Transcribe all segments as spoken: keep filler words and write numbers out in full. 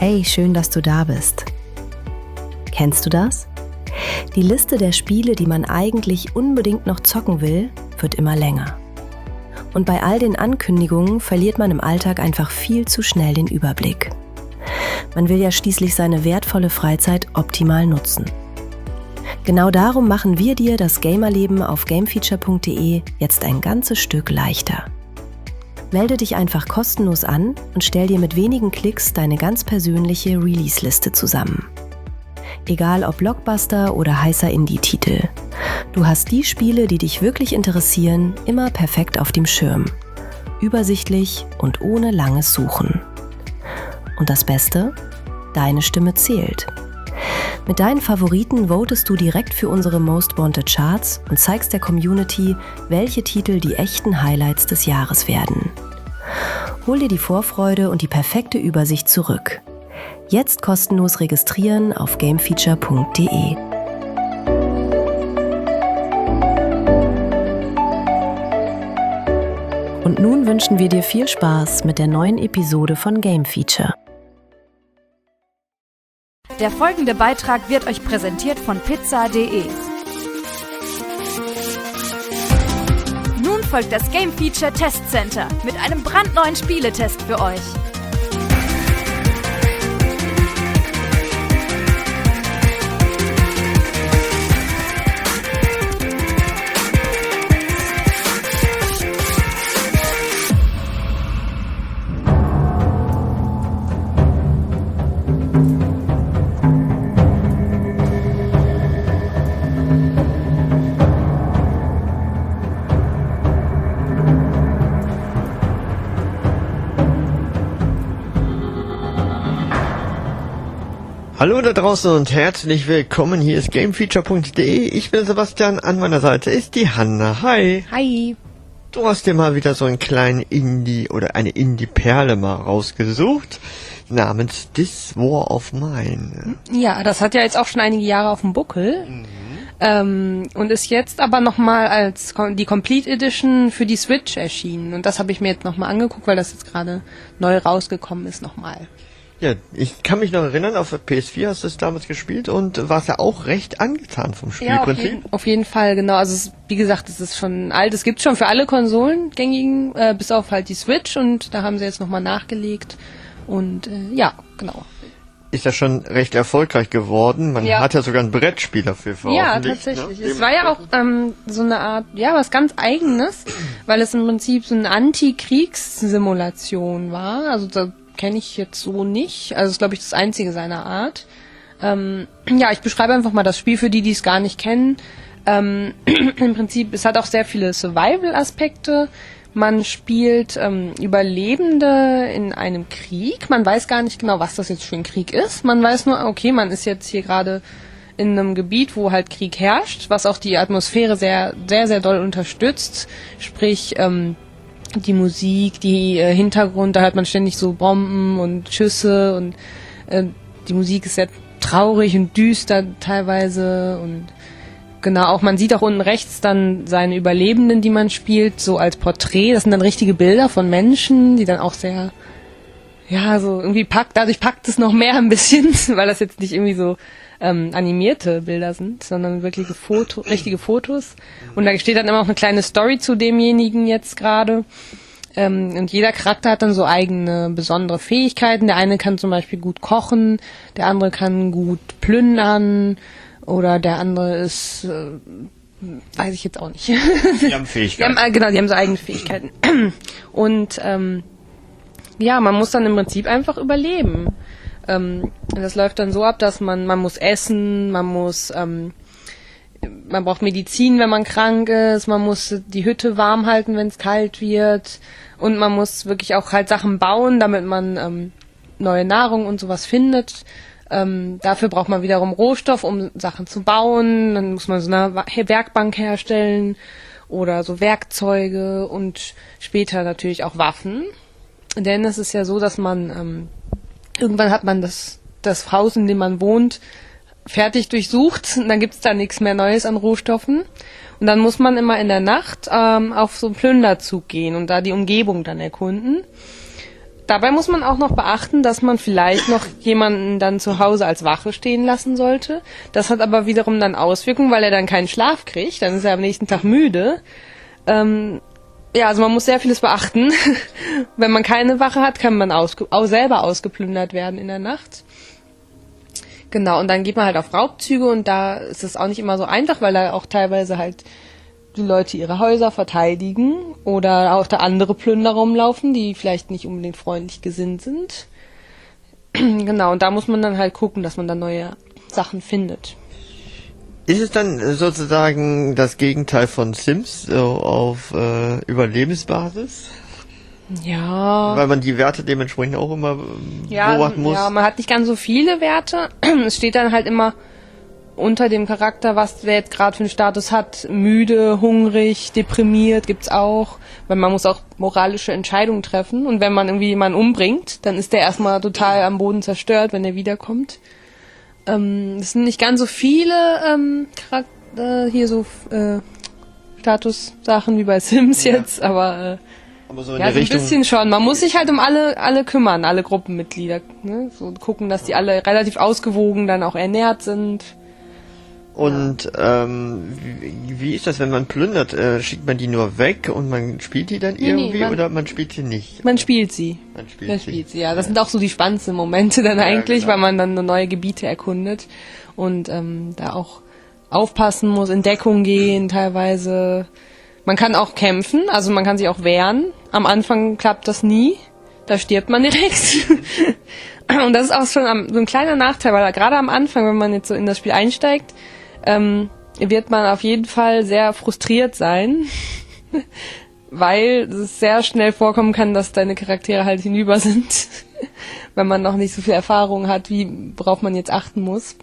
Hey, schön, dass du da bist. Kennst du das? Die Liste der Spiele, die man eigentlich unbedingt noch zocken will, wird immer länger. Und bei all den Ankündigungen verliert man im Alltag einfach viel zu schnell den Überblick. Man will ja schließlich seine wertvolle Freizeit optimal nutzen. Genau darum machen wir dir das Gamerleben auf gamefeature punkt de jetzt ein ganzes Stück leichter. Melde dich einfach kostenlos an und stell dir mit wenigen Klicks deine ganz persönliche Release-Liste zusammen. Egal ob Blockbuster oder heißer Indie-Titel. Du hast die Spiele, die dich wirklich interessieren, immer perfekt auf dem Schirm. Übersichtlich und ohne langes Suchen. Und das Beste? Deine Stimme zählt. Mit deinen Favoriten votest du direkt für unsere Most Wanted Charts und zeigst der Community, welche Titel die echten Highlights des Jahres werden. Hol dir die Vorfreude und die perfekte Übersicht zurück. Jetzt kostenlos registrieren auf gamefeature punkt de. Und nun wünschen wir dir viel Spaß mit der neuen Episode von Game Feature. Der folgende Beitrag wird euch präsentiert von pizza punkt de. Nun folgt das Game Feature Test Center mit einem brandneuen Spieletest für euch. Hallo da draußen und herzlich willkommen, hier ist gamefeature punkt de, ich bin Sebastian, an meiner Seite ist die Hanna. Hi! Hi! Du hast dir mal wieder so einen kleinen Indie oder eine Indie-Perle mal rausgesucht, namens This War of Mine. Ja, das hat ja jetzt auch schon einige Jahre auf dem Buckel mhm. ähm, und ist jetzt aber nochmal als die Complete Edition für die Switch erschienen und das habe ich mir jetzt nochmal angeguckt, weil das jetzt gerade neu rausgekommen ist nochmal. Ja, ich kann mich noch erinnern, auf der P S vier hast du es damals gespielt und warst ja auch recht angetan vom Spielprinzip. Ja, auf, jeden, auf jeden Fall, genau. Also es, wie gesagt, es ist schon alt. Es gibt schon für alle Konsolen gängigen, äh, bis auf halt die Switch und da haben sie jetzt nochmal nachgelegt und äh, ja, genau. Ist ja schon recht erfolgreich geworden. Man ja. hat ja sogar ein Brettspiel dafür veröffentlicht. Ja, tatsächlich. Ne? Es war ja auch ähm, so eine Art, ja, was ganz Eigenes, weil es im Prinzip so eine Anti-Kriegs-Simulation war. Also da kenne ich jetzt so nicht. Also das ist, glaube ich, das einzige seiner Art. Ähm, ja, ich beschreibe einfach mal das Spiel für die, die es gar nicht kennen. Ähm, im Prinzip, es hat auch sehr viele Survival-Aspekte. Man spielt ähm, Überlebende in einem Krieg. Man weiß gar nicht genau, was das jetzt für ein Krieg ist. Man weiß nur, okay, man ist jetzt hier gerade in einem Gebiet, wo halt Krieg herrscht, was auch die Atmosphäre sehr, sehr, sehr doll unterstützt. Sprich, ähm, die Musik, die äh, Hintergrund, da hört man ständig so Bomben und Schüsse und äh, die Musik ist sehr traurig und düster teilweise und genau, auch man sieht auch unten rechts dann seine Überlebenden, die man spielt, so als Porträt. Das sind dann richtige Bilder von Menschen, die dann auch sehr, ja, so irgendwie packt, dadurch packt es noch mehr ein bisschen, weil das jetzt nicht irgendwie so ähm, animierte Bilder sind, sondern wirkliche Foto, richtige Fotos. Und da steht dann immer auch eine kleine Story zu demjenigen jetzt gerade. Ähm, und jeder Charakter hat dann so eigene besondere Fähigkeiten. Der eine kann zum Beispiel gut kochen, der andere kann gut plündern oder der andere ist, äh, weiß ich jetzt auch nicht. Die haben Fähigkeiten. Die haben, äh, genau, die haben so eigene Fähigkeiten. Und ähm, ja, man muss dann im Prinzip einfach überleben. Ähm, das läuft dann so ab, dass man, man muss essen, man muss, ähm, man braucht Medizin, wenn man krank ist, man muss die Hütte warm halten, wenn es kalt wird und man muss wirklich auch halt Sachen bauen, damit man ähm, neue Nahrung und sowas findet. Ähm, dafür braucht man wiederum Rohstoff, um Sachen zu bauen. Dann muss man so eine Werkbank herstellen oder so Werkzeuge und später natürlich auch Waffen. Denn es ist ja so, dass man ähm, irgendwann hat man das, das Haus, in dem man wohnt, fertig durchsucht. Und dann gibt's da nichts mehr Neues an Rohstoffen. Und dann muss man immer in der Nacht ähm, auf so einen Plünderzug gehen und da die Umgebung dann erkunden. dabei muss man auch noch beachten, dass man vielleicht noch jemanden dann zu Hause als Wache stehen lassen sollte. Das hat aber wiederum dann Auswirkungen, weil er dann keinen Schlaf kriegt. Dann ist er am nächsten Tag müde. Ähm, ja, also man muss sehr vieles beachten. Wenn man keine Wache hat, kann man ausge- auch selber ausgeplündert werden in der Nacht. Genau, und dann geht man halt auf Raubzüge und da ist es auch nicht immer so einfach, weil da auch teilweise halt die Leute ihre Häuser verteidigen oder auch da andere Plünderer rumlaufen, die vielleicht nicht unbedingt freundlich gesinnt sind. Genau, und da muss man dann halt gucken, dass man da neue Sachen findet. Ist es dann sozusagen das Gegenteil von Sims, so auf äh, Überlebensbasis? Ja. Weil man die Werte dementsprechend auch immer ähm, Ja, beobachten muss? ja, man hat nicht ganz so viele Werte. Es steht dann halt immer unter dem Charakter, was der jetzt gerade für einen Status hat. Müde, hungrig, deprimiert gibt's auch. Weil man muss auch moralische Entscheidungen treffen. Und wenn man irgendwie jemanden umbringt, dann ist der erstmal total am Boden zerstört, wenn er wiederkommt. Ähm, es sind nicht ganz so viele ähm, Charakter, hier so äh, Statussachen wie bei Sims Ja. jetzt, aber... Äh, Aber so in Ja, der so ein Richtung, bisschen schon. Man muss sich halt um alle alle kümmern, alle Gruppenmitglieder. Ne? So gucken, dass die alle relativ ausgewogen dann auch ernährt sind. Und ähm, wie, wie ist das, wenn man plündert? Äh, schickt man die nur weg und man spielt die dann Nee, nee, irgendwie man- oder man spielt sie nicht? Man spielt sie. Man spielt Man sie. spielt sie, ja. Das sind auch so die spannendsten Momente dann eigentlich, genau. weil man dann so neue Gebiete erkundet und ähm, da auch aufpassen muss, in Deckung gehen teilweise. Man kann auch kämpfen, also man kann sich auch wehren. Am Anfang klappt das nie. Da stirbt man direkt. Und das ist auch schon am, so ein kleiner Nachteil, weil gerade am Anfang, wenn man jetzt so in das Spiel einsteigt, ähm, wird man auf jeden Fall sehr frustriert sein, weil es sehr schnell vorkommen kann, dass deine Charaktere halt hinüber sind, wenn man noch nicht so viel Erfahrung hat, wie worauf man jetzt achten muss.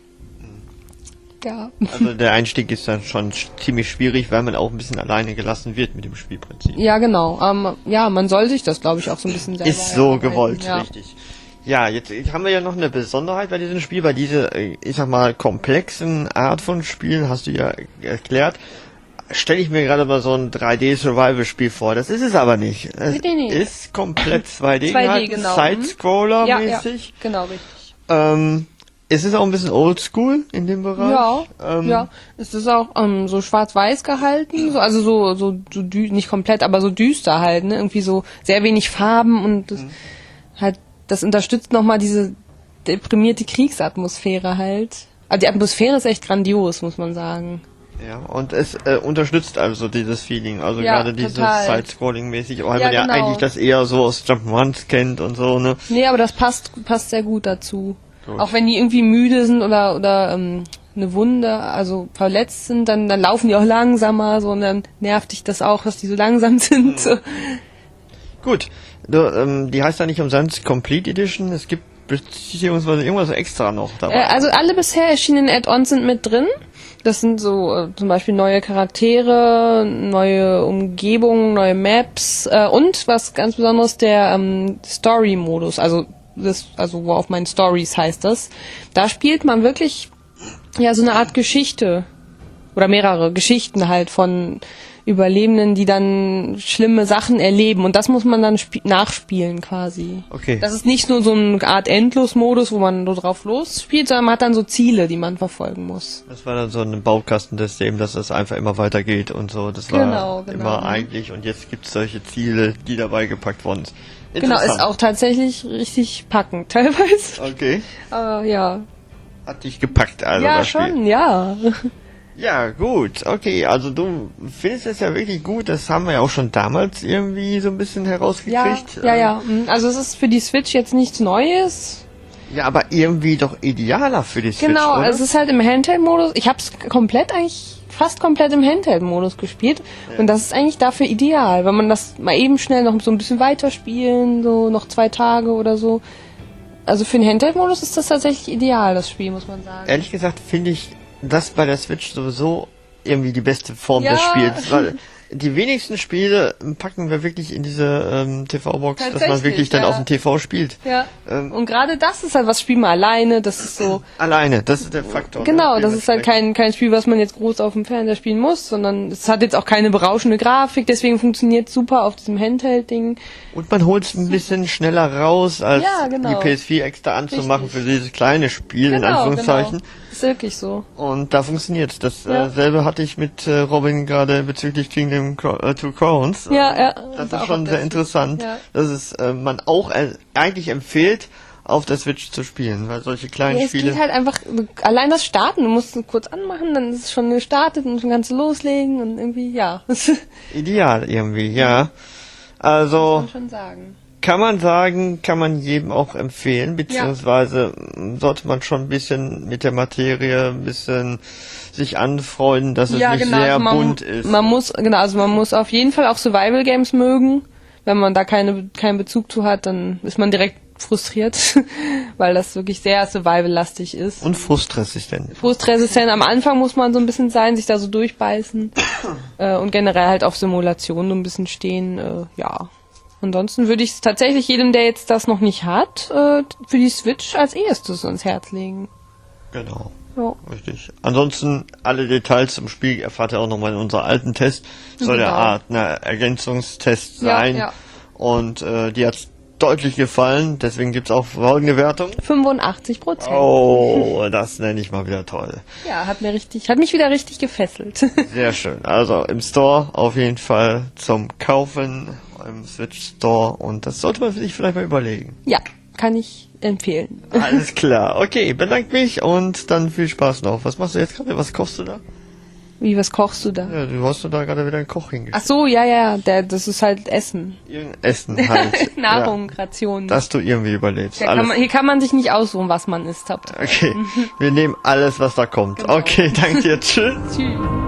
Ja. Also der Einstieg ist dann schon sch- ziemlich schwierig, weil man auch ein bisschen alleine gelassen wird mit dem Spielprinzip. Ja, genau. Ähm, ja, man soll sich das, glaube ich, auch so ein bisschen selber Ist so erarbeiten. gewollt, Ja. richtig. Ja, jetzt haben wir ja noch eine Besonderheit bei diesem Spiel, bei dieser, äh, ich sag mal, komplexen Art von Spielen, hast du ja erklärt, stelle ich mir gerade mal so ein drei D-Survival-Spiel vor. Das ist es aber nicht. Es Nee, nee. ist komplett zwei D, zwei D, gehalten, genau. Side-Scroller-mäßig. Ja, ja, genau, richtig. Ähm, es ist auch ein bisschen oldschool in dem Bereich. Ja, Ähm, ja. Es ist auch ähm, so schwarz-weiß gehalten, so, also so, so, so dü nicht komplett, aber so düster halt, ne? Irgendwie so sehr wenig Farben und das, Mhm. halt, das unterstützt nochmal diese deprimierte Kriegsatmosphäre halt. Also die Atmosphäre ist echt grandios, muss man sagen. Ja, und es äh, unterstützt also dieses Feeling, also Ja, gerade dieses total. Side-Scrolling-mäßig, weil Ja, man ja genau. eigentlich das eher so aus Jump'n'Runs kennt und so, ne? Nee, aber das passt, passt sehr gut dazu. Gut. Auch wenn die irgendwie müde sind oder, oder ähm, eine Wunde, also verletzt sind, dann, dann laufen die auch langsamer, so, und dann nervt dich das auch, dass die so langsam sind. So. Gut, du, ähm, die heißt ja nicht umsonst Complete Edition, es gibt beziehungsweise irgendwas extra noch dabei. Äh, also alle bisher erschienenen Add-ons sind mit drin. Das sind so äh, zum Beispiel neue Charaktere, neue Umgebungen, neue Maps äh, und was ganz Besonderes, der ähm, Story-Modus, also das, also War of Mine Stories heißt das. Da spielt man wirklich ja so eine Art Geschichte oder mehrere Geschichten halt von Überlebenden, die dann schlimme Sachen erleben und das muss man dann sp- nachspielen quasi. Okay. Das ist nicht nur so eine Art Endlos-Modus, wo man so drauf losspielt, sondern man hat dann so Ziele, die man verfolgen muss. Das war dann so ein Baukastensystem, dass das einfach immer weitergeht und so. Das war Genau, genau. immer eigentlich und jetzt gibt es solche Ziele, die dabei gepackt worden sind. Genau, ist Interessant. auch tatsächlich richtig packend teilweise. Okay. Aber ja. Hat dich gepackt, also ja, das Spiel. schon, ja. Ja, gut, okay, also du findest es ja wirklich gut, das haben wir ja auch schon damals irgendwie so ein bisschen Ja, herausgekriegt. ja, Ähm, ja. Mm, Also es ist für die Switch jetzt nichts Neues. Ja, aber irgendwie doch idealer für die Switch, Genau, oder? es ist halt im Handheld-Modus. Ich habe es komplett eigentlich, fast komplett im Handheld-Modus gespielt. Und das ist eigentlich dafür ideal, wenn man das mal eben schnell noch so ein bisschen weiterspielen, so noch zwei Tage oder so. Also für den Handheld-Modus ist das tatsächlich ideal, das Spiel, muss man sagen. Ehrlich gesagt finde ich das bei der Switch sowieso irgendwie die beste Form Ja. des Spiels, weil die wenigsten Spiele packen wir wirklich in diese ähm, T V-Box, dass man Tatsächlich, wirklich dann ja. auf dem T V spielt. Ja. Ähm, Und gerade das ist halt was, spielt man alleine, das ist so. Alleine, das ist der Faktor. Genau, ne? das ist halt kein, kein Spiel, was man jetzt groß auf dem Fernseher spielen muss, sondern es hat jetzt auch keine berauschende Grafik, deswegen funktioniert es super auf diesem Handheld-Ding. Und man holt es ein bisschen schneller raus, als Ja, genau. die P S vier extra anzumachen Richtig. für dieses kleine Spiel, in Genau, Anführungszeichen. genau. Ist wirklich so. Und da funktioniert es. Dasselbe Ja. äh, selbe hatte ich mit äh, Robin gerade bezüglich Kingdom Cro- äh, Two Crowns. Ja, ja. Das ist ist auch schon am sehr besten. interessant, Ja. dass es äh, man auch äh, eigentlich empfiehlt, auf der Switch zu spielen, weil solche kleinen Ja, es Spiele... geht halt einfach, allein das Starten, du musst es kurz anmachen, dann ist es schon gestartet und dann kannst du loslegen und irgendwie, ja. Das Ideal irgendwie, ja. Also... kann man schon sagen. Kann man sagen, kann man jedem auch empfehlen, beziehungsweise sollte man schon ein bisschen mit der Materie ein bisschen sich anfreunden, dass es Ja, nicht genau, sehr also man, bunt ist. man muss, genau, also man muss auf jeden Fall auch Survival Games mögen. Wenn man da keine, keinen Bezug zu hat, dann ist man direkt frustriert, weil das wirklich sehr survival-lastig ist. Und frustresistent. Frustresistent am Anfang muss man so ein bisschen sein, sich da so durchbeißen äh, und generell halt auf Simulation so ein bisschen stehen, äh, ja. Ansonsten würde ich es tatsächlich jedem, der jetzt das noch nicht hat, äh, für die Switch als erstes ans Herz legen. Genau. Ja. Richtig. Ansonsten, alle Details zum Spiel erfahrt ihr auch nochmal in unserer alten Test. Soll Genau. eine Art eine Ergänzungstest Ja, sein. ja. Und äh, die hat's deutlich gefallen, deswegen gibt's auch folgende Wertung. fünfundachtzig Prozent. Oh, das nenne ich mal wieder toll. Ja, hat mir richtig, hat mich wieder richtig gefesselt. Sehr schön. Also im Store auf jeden Fall zum Kaufen, im Switch Store, und das sollte man sich vielleicht mal überlegen. Ja, kann ich empfehlen. Alles klar. Okay, bedanke mich und dann viel Spaß noch. Was machst du jetzt gerade? Was kochst du da? Wie, was kochst du da? Ja, du hast da gerade wieder einen Koch hingestellt. Ach so, ja, ja, der, das ist halt Essen. Irgendein Essen halt. Nahrung, Ja, Rationen. dass du irgendwie überlebst. Hier kann, Alles. man, hier kann man sich nicht aussuchen, was man isst. Hauptsache. Okay, wir nehmen alles, was da kommt. Genau. Okay, danke dir. Tschüss. Tschüss.